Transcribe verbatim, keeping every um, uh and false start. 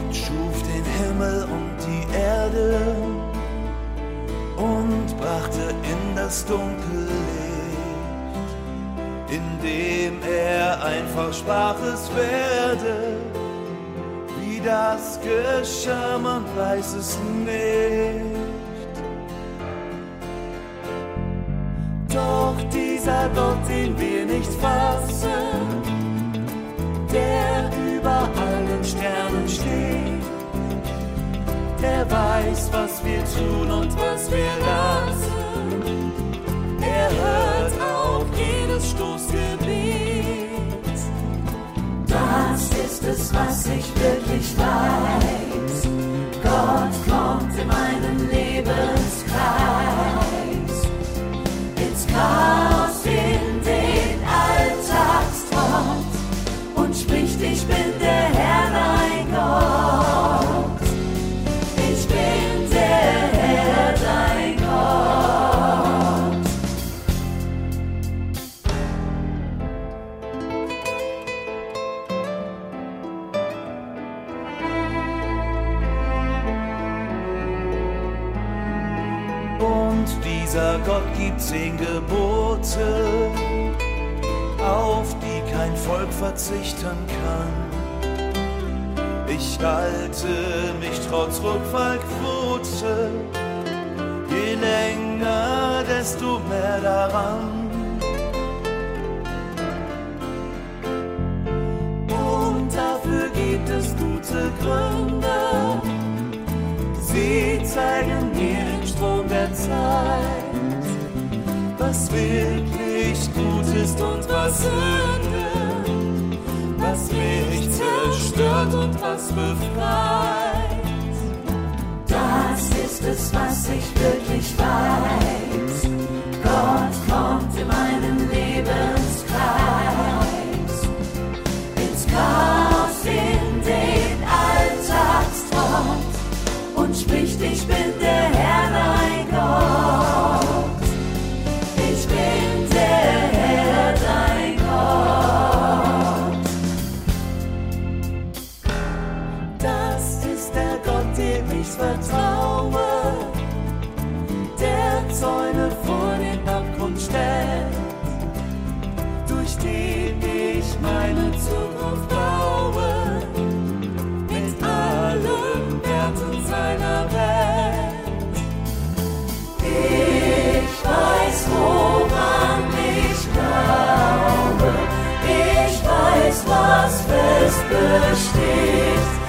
schuf den Himmel und die Erde und brachte in das Dunkel Licht, indem er einfach sprach, es werde, wie das geschah, man weiß es nicht. Doch dieser Gott, den wir nicht fassen, der über allen Sternen steht, der weiß, was wir tun und was wir lassen. Er hört auf jedes Stoßgebet. Das ist es, was ich wirklich weiß. Gott kommt in meinen Lebenskreis, ins Chaos, in den Alltagstrott und spricht, ich bin der Herr, dein Gott. Ich bin der Herr, dein Gott. Und dieser Gott gibt zehn Gebote, auf die kein Volk verzichten kann. Ich halte mich trotz Rückfallquote, je länger, desto mehr daran. Und dafür gibt es gute Gründe, sie zeigen mir im Strom der Zeit, was wirklich gut ist und was Sünde, was mich zerstört und was befreit. Das ist es, was ich wirklich weiß. Gott kommt in meinen Lebenskreis, ins Chaos, in den Alltagstrott und spricht, ich bin der Herr, dein Gott. Ich bin der Herr, dein Gott. Das ist der Gott, dem ich vertraue, der Zäune vor den Abgrund stellt, durch den ich meine Zukunft baue, mit allen Werten seiner Welt. Ich weiß, woran ich glaube, ich weiß, was fest besteht.